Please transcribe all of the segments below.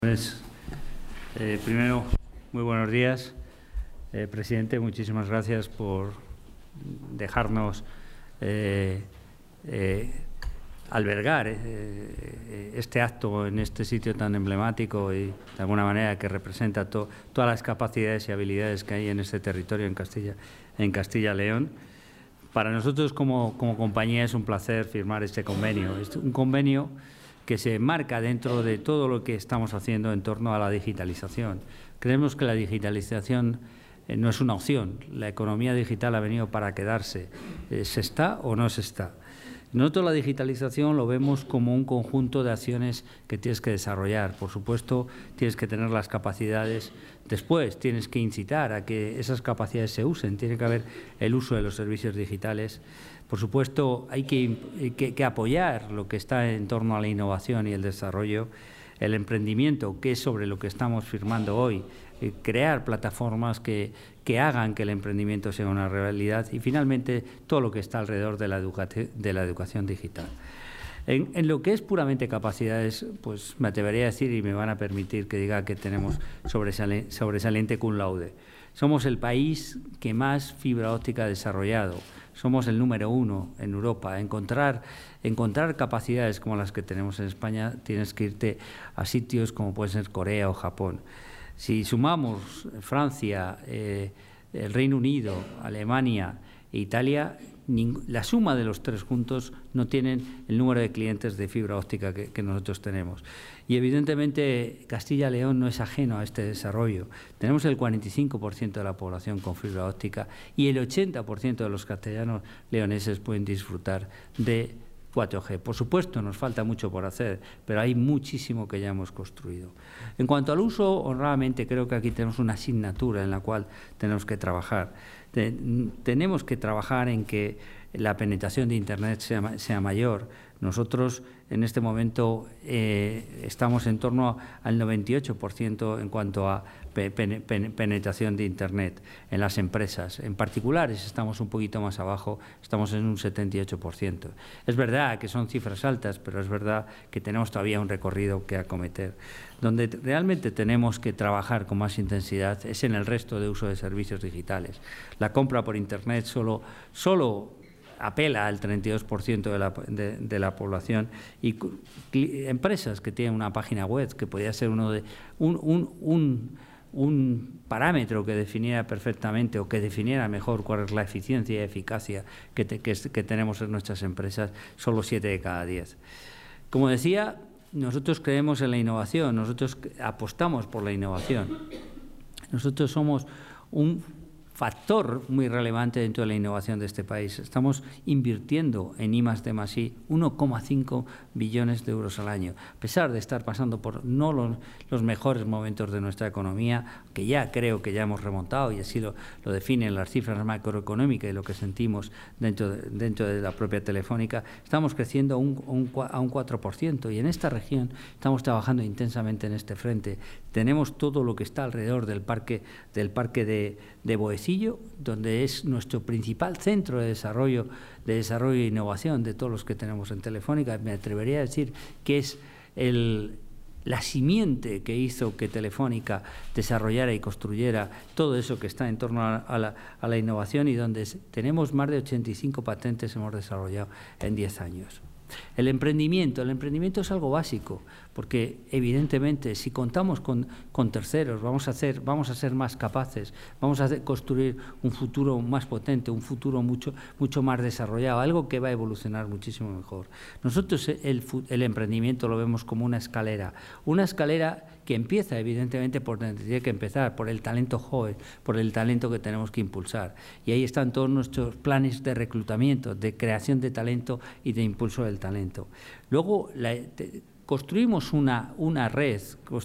Pues, primero, muy buenos días, presidente. Muchísimas gracias por dejarnos albergar este acto en este sitio tan emblemático y, de alguna manera, que representa todas las capacidades y habilidades que hay en este territorio en Castilla y León. Para nosotros, como compañía, es un placer firmar este convenio. Es un convenio que se enmarca dentro de todo lo que estamos haciendo en torno a la digitalización. Creemos que la digitalización no es una opción. La economía digital ha venido para quedarse. ¿Se está o no se está? Nosotros la digitalización lo vemos como un conjunto de acciones que tienes que desarrollar. Por supuesto, tienes que tener las capacidades. Después, tienes que incitar a que esas capacidades se usen. Tiene que haber el uso de los servicios digitales. Por supuesto, hay que apoyar lo que está en torno a la innovación y el desarrollo, el emprendimiento, que es sobre lo que estamos firmando hoy, crear plataformas que hagan que el emprendimiento sea una realidad y, finalmente, todo lo que está alrededor de la educación digital. En lo que es puramente capacidades, pues me atrevería a decir, y me van a permitir que diga que tenemos sobresaliente cum laude. Somos el país que más fibra óptica ha desarrollado. Somos el número 1 en Europa. Encontrar capacidades como las que tenemos en España, tienes que irte a sitios como pueden ser Corea o Japón. Si sumamos Francia, el Reino Unido, Alemania e Italia, la suma de los tres juntos no tienen el número de clientes de fibra óptica que nosotros tenemos. Y, evidentemente, Castilla y León no es ajeno a este desarrollo. Tenemos el 45% de la población con fibra óptica y el 80% de los castellanos leoneses pueden disfrutar de 4G. Por supuesto, nos falta mucho por hacer, pero hay muchísimo que ya hemos construido. En cuanto al uso, honradamente creo que aquí tenemos una asignatura en la cual tenemos que trabajar. Tenemos que trabajar en que la penetración de Internet sea mayor. Nosotros, en este momento, estamos en torno al 98% en cuanto a penetración de Internet en las empresas. En particulares estamos un poquito más abajo, estamos en un 78%. Es verdad que son cifras altas, pero es verdad que tenemos todavía un recorrido que acometer. Donde realmente tenemos que trabajar con más intensidad es en el resto de uso de servicios digitales. La compra por Internet solo apela al 32% de la población, y empresas que tienen una página web, que podría ser un parámetro que definiera perfectamente o que definiera mejor cuál es la eficiencia y eficacia que tenemos en nuestras empresas, solo 7 de cada 10. Como decía, nosotros creemos en la innovación, nosotros apostamos por la innovación. Nosotros somos un factor muy relevante dentro de la innovación de este país. Estamos invirtiendo en I+D+I 1,5 billones de euros al año, a pesar de estar pasando por no los mejores momentos de nuestra economía, que ya creo que ya hemos remontado, y así lo definen las cifras macroeconómicas y lo que sentimos dentro de la propia Telefónica. Estamos creciendo a un 4%, y en esta región estamos trabajando intensamente en este frente. Tenemos todo lo que está alrededor del parque de Boecillo, donde es nuestro principal centro de desarrollo e innovación de todos los que tenemos en Telefónica. Me atrevería a decir que es la simiente que hizo que Telefónica desarrollara y construyera todo eso que está en torno a la innovación, y donde tenemos más de 85 patentes hemos desarrollado en 10 años. El emprendimiento es algo básico, porque, evidentemente, si contamos con terceros, vamos a ser más capaces, vamos a construir un futuro más potente, un futuro mucho más desarrollado, algo que va a evolucionar muchísimo mejor. Nosotros el emprendimiento lo vemos como una escalera que empieza, evidentemente, por donde tiene que empezar, por el talento joven, por el talento que tenemos que impulsar. Y ahí están todos nuestros planes de reclutamiento, de creación de talento y de impulso del talento. Luego, construimos una red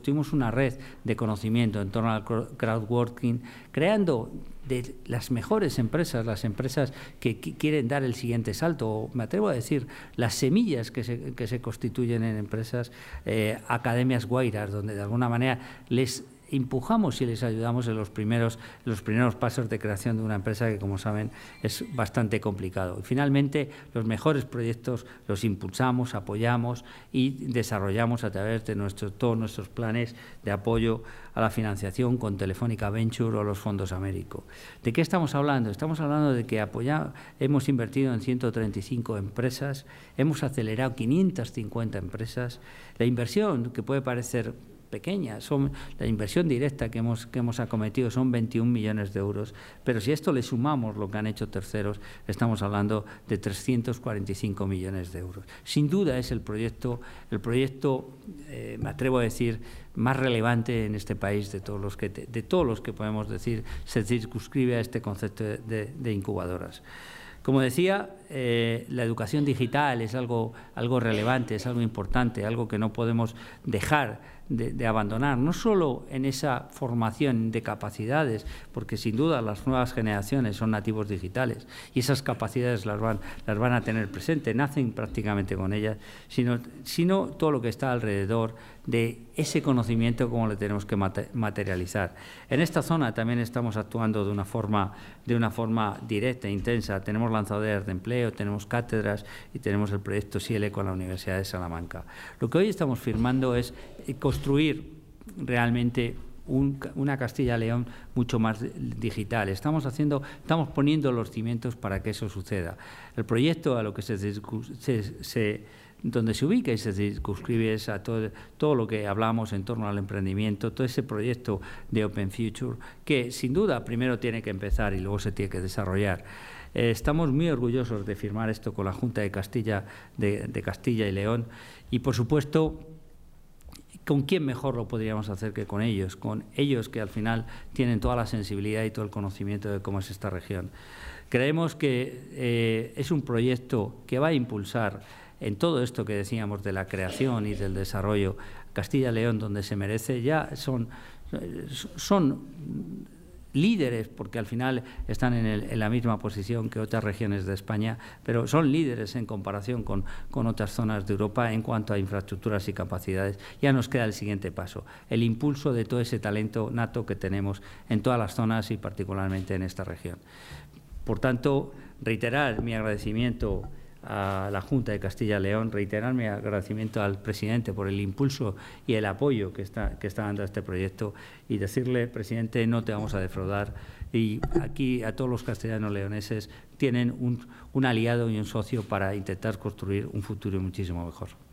de conocimiento en torno al crowdworking, creando de las mejores empresas, las empresas que quieren dar el siguiente salto, o me atrevo a decir, las semillas que se constituyen en empresas, academias guairas, donde de alguna manera les empujamos y les ayudamos en los primeros pasos de creación de una empresa que, como saben, es bastante complicado. Y finalmente, los mejores proyectos los impulsamos, apoyamos y desarrollamos a través de todos nuestros planes de apoyo a la financiación con Telefónica Venture o los fondos Américo. ¿De qué estamos hablando? Estamos hablando de que hemos invertido en 135 empresas, hemos acelerado 550 empresas. La inversión, que puede parecer pequeña, la inversión directa que hemos acometido son 21 millones de euros, pero si a esto le sumamos lo que han hecho terceros, estamos hablando de 345 millones de euros. Sin duda es el proyecto, me atrevo a decir, más relevante en este país de todos los que podemos decir se circunscribe a este concepto de incubadoras. Como decía, la educación digital es algo relevante, es algo importante, algo que no podemos dejar de abandonar, no solo en esa formación de capacidades, porque sin duda las nuevas generaciones son nativos digitales y esas capacidades las van a tener presente, nacen prácticamente con ellas, sino todo lo que está alrededor de ese conocimiento, cómo lo tenemos que materializar. En esta zona también estamos actuando de una forma directa e intensa. Tenemos lanzaderas de empleo, tenemos cátedras y tenemos el proyecto SIELE con la Universidad de Salamanca. Lo que hoy estamos firmando es construir realmente una Castilla-León mucho más digital. Estamos poniendo los cimientos para que eso suceda. El proyecto a lo que donde se ubica y se circunscribe es a todo lo que hablamos en torno al emprendimiento, todo ese proyecto de Open Future, que sin duda primero tiene que empezar y luego se tiene que desarrollar. Estamos muy orgullosos de firmar esto con la Junta de Castilla y León y, por supuesto, ¿con quién mejor lo podríamos hacer que con ellos que al final tienen toda la sensibilidad y todo el conocimiento de cómo es esta región? Creemos que es un proyecto que va a impulsar en todo esto que decíamos de la creación y del desarrollo Castilla y León, donde se merece. Ya son líderes, porque al final están en la misma posición que otras regiones de España, pero son líderes en comparación con otras zonas de Europa en cuanto a infraestructuras y capacidades. Ya nos queda el siguiente paso, el impulso de todo ese talento nato que tenemos en todas las zonas y particularmente en esta región. Por tanto, reiterar mi agradecimiento a la Junta de Castilla y León, reiterar mi agradecimiento al presidente por el impulso y el apoyo que está dando a este proyecto y decirle, presidente, no te vamos a defraudar, y aquí a todos los castellanos leoneses tienen un aliado y un socio para intentar construir un futuro muchísimo mejor.